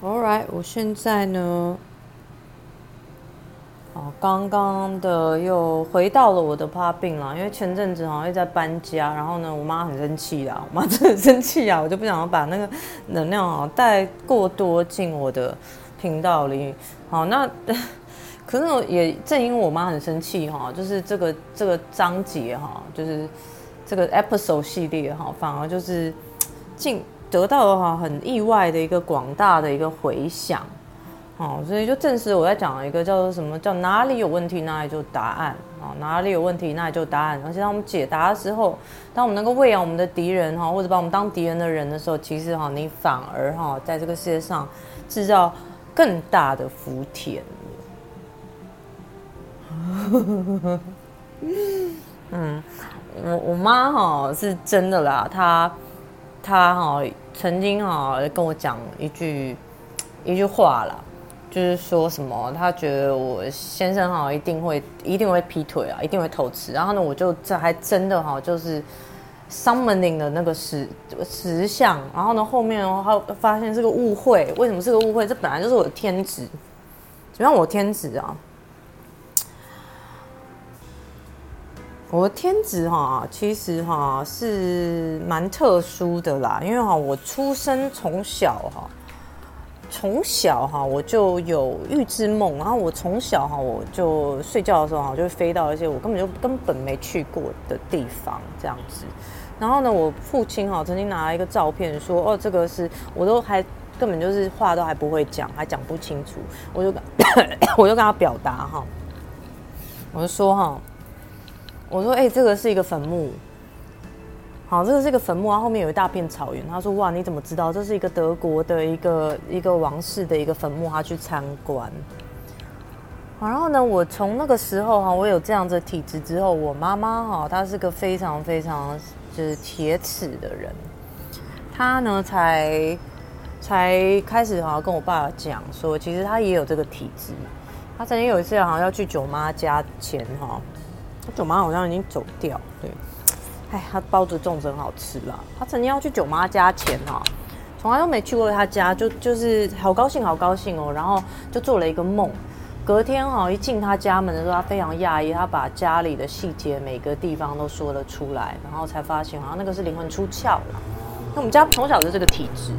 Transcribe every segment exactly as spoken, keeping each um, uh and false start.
Alright，我现在呢，哦，刚刚的又回到了我的 p 病啦，因为前阵子好像又在搬家，然后呢，我妈很生气啦，我妈真的很生气啊，我就不想要把那个能量啊带过多进我的频道里。好，那可是也正因为我妈很生气哈，就是这个这个章节哈，就是这个 episode 系列哈，反而就是进得到了哈很意外的一个广大的一个回响。哦，所以就证实我在讲一个叫做什么叫哪里有问题哪里就答案啊、哦，哪里有问题哪里就答案。而且当我们解答的时候，当我们能够喂养我们的敌人哈，或者把我们当敌人的人的时候，其实哈你反而哈在这个世界上制造更大的福田。嗯，我我妈哈是真的啦，她她哈曾经哈跟我讲一句一句话啦。就是说什么，他觉得我先生哈一定会一定会劈腿啊，一定会偷吃。然后呢，我就这还真的哈，就是 summoning 的那个石石像。然后呢，后面哦，他发现是个误会。为什么是个误会？这本来就是我的天职。怎么样？我天职啊？我的天职哈，其实哈是蛮特殊的啦，因为哈我出生从小哈。从小哈我就有预知梦，然后我从小哈我就睡觉的时候哈就会飞到一些我根本就根本没去过的地方这样子。然后呢，我父亲哈曾经拿了一个照片说，哦，这个是我都还根本就是话都还不会讲，还讲不清楚，我就我就跟他表达哈，我就说哈，我说哎、欸，这个是一个坟墓。好，这个是一个坟墓，然后后面有一大片草原。他说：“哇，你怎么知道？这是一个德国的一个一个王室的一个坟墓，他去参观。”然后呢，我从那个时候哈，我有这样的体质之后，我妈妈哈，她是个非常非常就是铁齿的人，她呢才才开始哈跟我爸爸讲说，其实她也有这个体质。她曾经有一次好像要去舅妈家前哈，舅妈好像已经走掉，对。哎，他包子粽子很好吃啦。他曾经要去舅妈家前哈，从来都没去过他家，就就是好高兴好高兴哦。然后就做了一个梦，隔天哈一进他家门的时候，他非常讶异，他把家里的细节每个地方都说了出来，然后才发现好像那个是灵魂出窍了。那我们家从小就这个体质。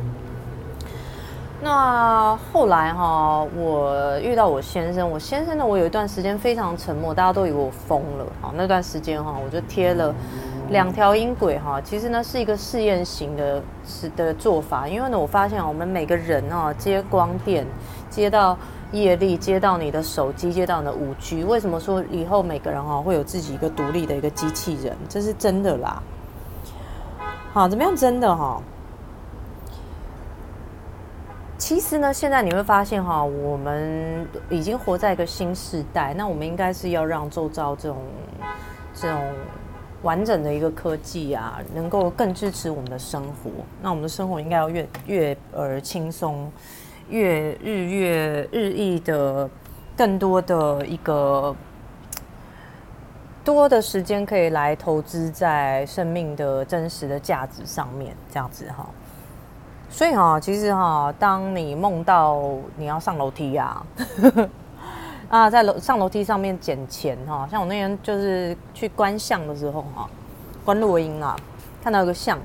那后来哈，我遇到我先生，我先生呢，我有一段时间非常沉默，大家都以为我疯了。好，那段时间哈，我就贴了两条音轨哈，其实呢是一个试验型的的做法，因为呢我发现我们每个人啊接光电，接到业力，接到你的手机，接到你的五 G， 为什么说以后每个人哈会有自己一个独立的一个机器人？这是真的啦。好，怎么样？真的哈。其实呢，现在你会发现哈，我们已经活在一个新时代，那我们应该是要让周遭这种这种完整的一个科技啊，能够更支持我们的生活。那我们的生活应该要越越而轻松，越日月日益的更多的一个多的时间可以来投资在生命的真实的价值上面，这样子哈。所以哈，其实哈，当你梦到你要上楼梯啊，啊，在楼上楼梯上面捡钱哈，像我那天就是去观相的时候哈，观落阴啊，看到一个相，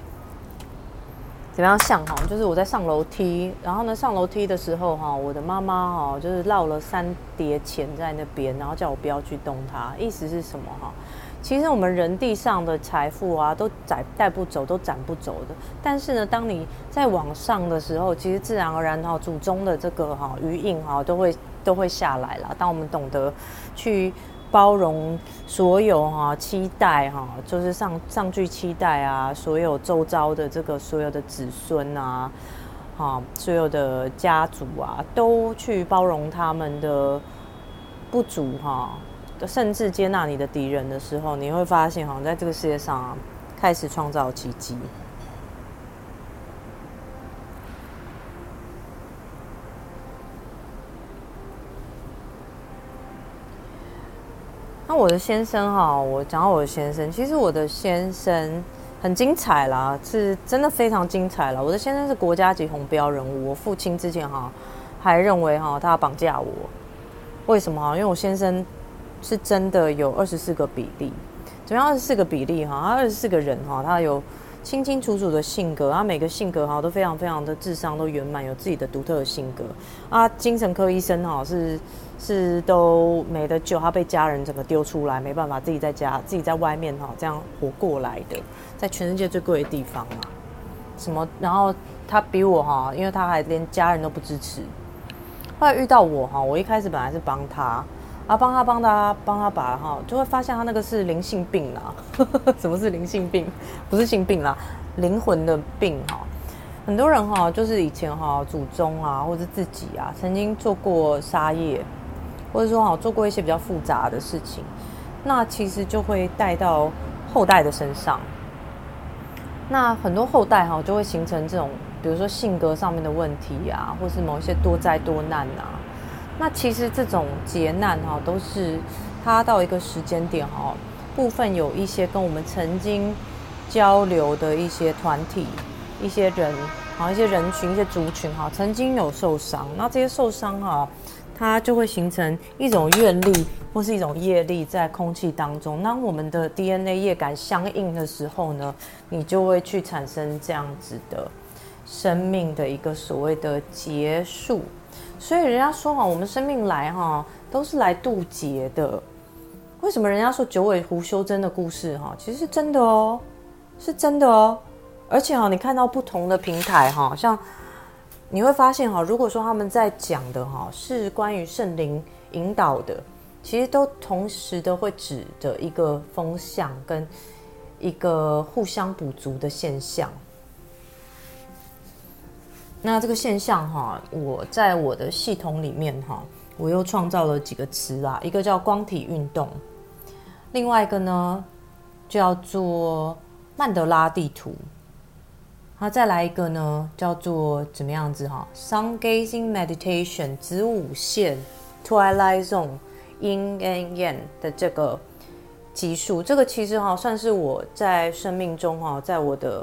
怎么样相哈？就是我在上楼梯，然后呢上楼梯的时候哈，我的妈妈哈就是落了三叠钱在那边，然后叫我不要去动它，意思是什么哈？其实我们人地上的财富啊，都载带不走，都攒不走的。但是呢，当你在往上的时候，其实自然而然哈，祖宗的这个哈余荫哈，都会都会下来了。当我们懂得去包容所有哈期待哈，就是上上句期待啊，所有周遭的这个所有的子孙啊，哈，所有的家族啊，都去包容他们的不足哈。甚至接纳你的敌人的时候，你会发现，好像在这个世界上啊，开始创造奇迹。那我的先生哈，我讲到我的先生，其实我的先生很精彩啦，是真的非常精彩啦。我的先生是国家级红标人物，我父亲之前哈还认为哈他要绑架我，为什么哈？因为我先生是真的有二十四个比例，怎么样二十四个比例哈？他二十四个人哈，他有清清楚楚的性格，他每个性格哈都非常非常的智商都圆满，有自己的独特的性格啊。精神科医生哈是是都没得救，他被家人整个丢出来，没办法自己在家自己在外面哈这样活过来的，在全世界最贵的地方嘛，什么？然后他比我哈，因为他还连家人都不支持。后来遇到我哈，我一开始本来是帮他，啊帮他帮他帮他把哈，就会发现他那个是灵性病啦。什么是灵性病？不是性病啦，灵魂的病哈。很多人哈，就是以前哈祖宗啊，或者自己啊，曾经做过杀业，或者说哈做过一些比较复杂的事情，那其实就会带到后代的身上。那很多后代哈就会形成这种，比如说性格上面的问题啊，或是某一些多灾多难啊。那其实这种劫难哈，都是它到一个时间点哈，部分有一些跟我们曾经交流的一些团体、一些人、好一些人群、一些族群哈，曾经有受伤。那这些受伤哈，它就会形成一种愿力或是一种业力在空气当中。当我们的 D N A 业感相应的时候呢，你就会去产生这样子的生命的一个所谓的结束。所以人家说哈，我们生命来哈都是来渡劫的。为什么人家说九尾狐修真的故事哈，其实是真的哦，是真的哦。而且哈，你看到不同的平台哈，像你会发现哈，如果说他们在讲的哈是关于圣灵引导的，其实都同时的会指着一个风向跟一个互相补足的现象。那这个现象哈，我在我的系统里面哈，我又创造了几个词啊，一个叫光体运动，另外一个呢叫做曼德拉地图，好，再来一个呢叫做怎么样子哈 ，Sun Gazing Meditation 子午线 Twilight Zone Yin and Yang 的这个级数，这个其实哈算是我在生命中哈，在我的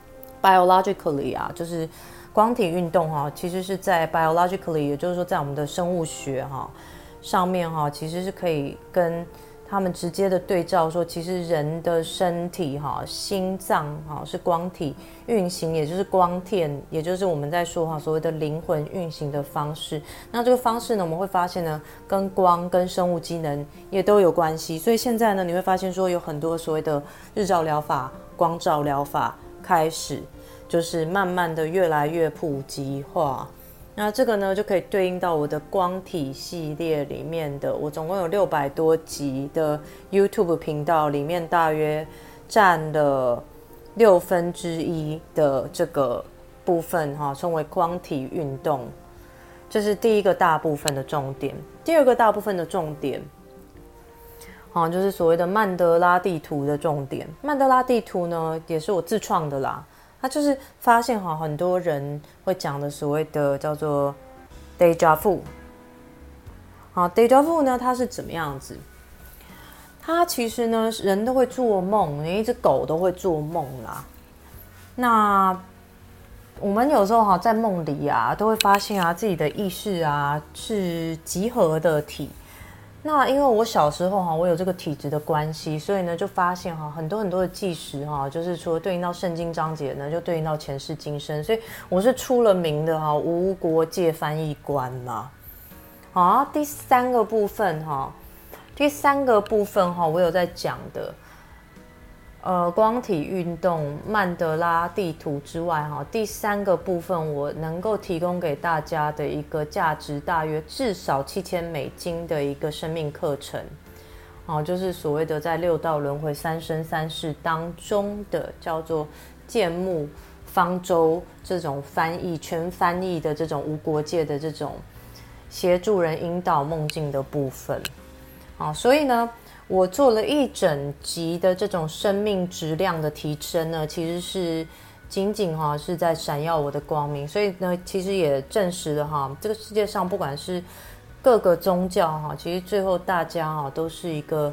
biologically 啊，就是光体运动哈，其实是在 biologically， 也就是说在我们的生物学哈上面哈，其实是可以跟他们直接的对照说，其实人的身体哈，心脏哈是光体运行，也就是光电，也就是我们在说哈所谓的灵魂运行的方式。那这个方式呢，我们会发现呢，跟光跟生物机能也都有关系。所以现在呢，你会发现说有很多所谓的日照疗法、光照疗法开始。就是慢慢的越来越普及化，那这个呢就可以对应到我的光体系列里面的，我总共有六百多集的 YouTube 频道里面，大约占了六分之一的这个部分哈，称为光体运动，这是第一个大部分的重点。第二个大部分的重点，好，就是所谓的曼德拉地图的重点。曼德拉地图呢，也是我自创的啦。他就是发现哈，很多人会讲的所谓的叫做 déjà vu。好 ，déjà vu 呢，它是怎么样子？它其实呢，人都会做梦，连一只狗都会做梦啦。那我们有时候哈，在梦里啊，都会发现啊，自己的意识啊是集合的体。那因为我小时候哈，我有这个体质的关系，所以呢就发现哈，很多很多的纪实哈，就是除了对应到圣经章节呢，就对应到前世今生，所以我是出了名的哈无国界翻译官啦。好，第三个部分哈，第三个部分哈，我有在讲的。呃，光体运动、曼德拉地图之外，哈，第三个部分我能够提供给大家的一个价值大约至少七千美金的一个生命课程，哦，就是所谓的在六道轮回、三生三世当中的叫做剑木方舟这种翻译、全翻译的这种无国界的这种协助人引导梦境的部分，啊，所以呢。我做了一整集的这种生命质量的提升呢，其实是仅仅哈是在闪耀我的光明，所以呢，其实也证实了哈，这个世界上不管是各个宗教哈，其实最后大家哈都是一个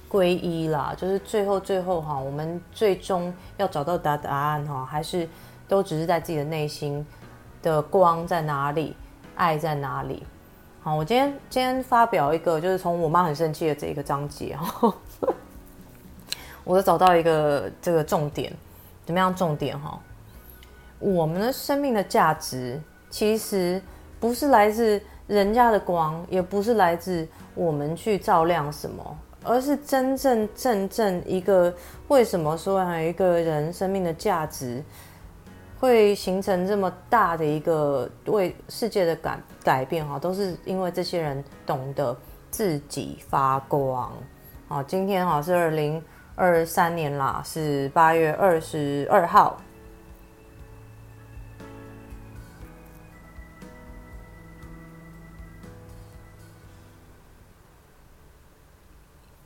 皈依啦，就是最后最后哈，我们最终要找到答答案哈，还是都只是在自己的内心的光在哪里，爱在哪里。好，我今天今天发表一个，就是从我妈很生气的这一个章节哈，我就找到一个这个重点，怎么样重点哈？我们的生命的价值其实不是来自人家的光，也不是来自我们去照亮什么，而是真正正正一个为什么说有一个人生命的价值会形成这么大的一个为世界的改改变哈，都是因为这些人懂得自己发光。好，今天哈是二零二三年啦，是八月二十二号。